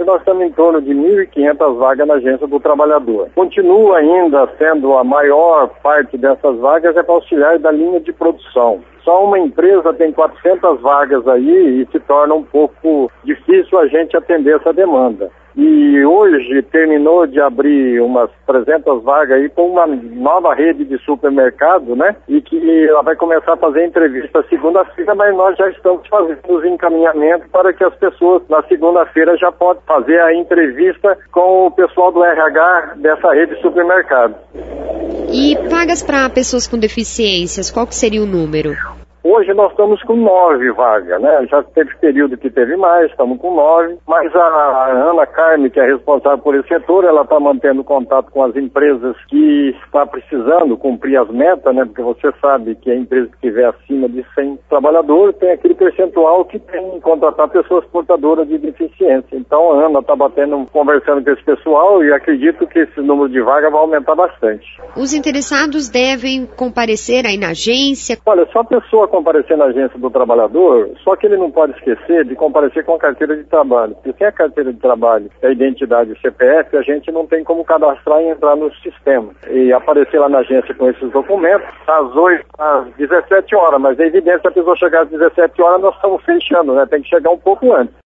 nós estamos em torno de 1.500 vagas na Agência do Trabalhador. Continua ainda sendo a maior parte dessas vagas é para auxiliar da linha de produção. Só uma empresa tem 400 vagas aí e se torna um pouco difícil a gente atender essa demanda. E hoje terminou de abrir umas 300 vagas aí com uma nova rede de supermercado, né? E que ela vai começar a fazer entrevista segunda-feira, mas nós já estamos fazendo os encaminhamentos para que as pessoas na segunda-feira já possam fazer a entrevista com o pessoal do RH dessa rede de supermercado. E vagas para pessoas com deficiências, qual que seria o número? Hoje nós estamos com 9 vagas, né? Já teve período que teve mais, estamos com 9, mas a Ana Carme, que é responsável por esse setor, ela está mantendo contato com as empresas que está precisando cumprir as metas, né? Porque você sabe que a empresa que tiver acima de 100 trabalhadores tem aquele percentual que tem que contratar pessoas portadoras de deficiência. Então a Ana está conversando com esse pessoal e acredito que esse número de vagas vai aumentar bastante. Os interessados devem comparecer aí na agência? Olha, só a pessoa comparecer na Agência do Trabalhador, só que ele não pode esquecer de comparecer com a carteira de trabalho. Porque sem a carteira de trabalho e a identidade CPF, a gente não tem como cadastrar e entrar no sistema. E aparecer lá na agência com esses documentos, às 17 horas, mas é evidente que se a pessoa chegar às 17 horas, nós estamos fechando, né? Tem que chegar um pouco antes.